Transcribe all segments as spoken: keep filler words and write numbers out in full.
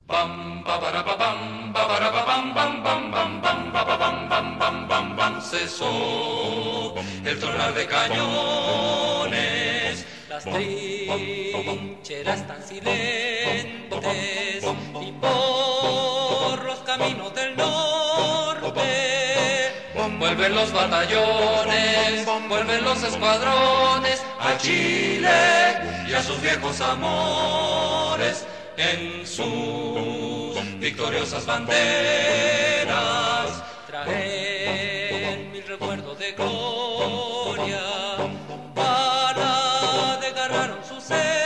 Bam, ba, ba, ba, bam, ba, ba, ba, bam, bam, bam, bam, bam, ba, ba, bam, bam, bam, bam, bam. Cesó el tronar de cañones, las trincheras tan silentes y por los caminos del norte vuelven los batallones, vuelven los escuadrones a Chile y a sus viejos amores. En sus victoriosas banderas traen mil recuerdos de gloria, para desgarraron sus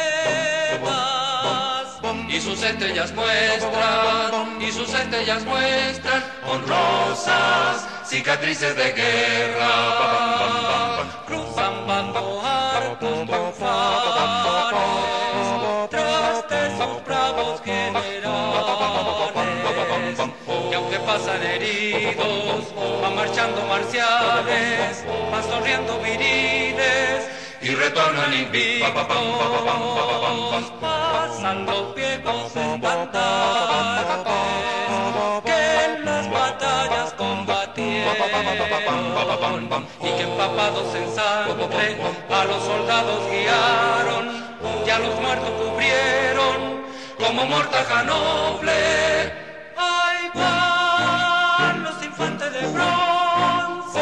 cepas y sus estrellas muestran, y sus estrellas muestran honrosas cicatrices de guerra. Cruzan bajo hartos tonfares tras de sus bravos generales, y aunque pasan heridos, van marchando marciales, van sonriendo viriles y retornan invictos. Pasan los viejos estandartes que en las batallas combatieron y que empapados en sangre a los soldados guiaron y a los muertos cubrieron como mortaja noble. Ahí van los infantes de bronce,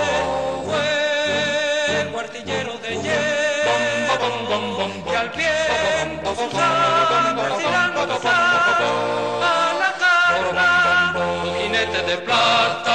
fuego artillero de hierro, y al viento sus armas irán gozar a la carga, los jinetes de plata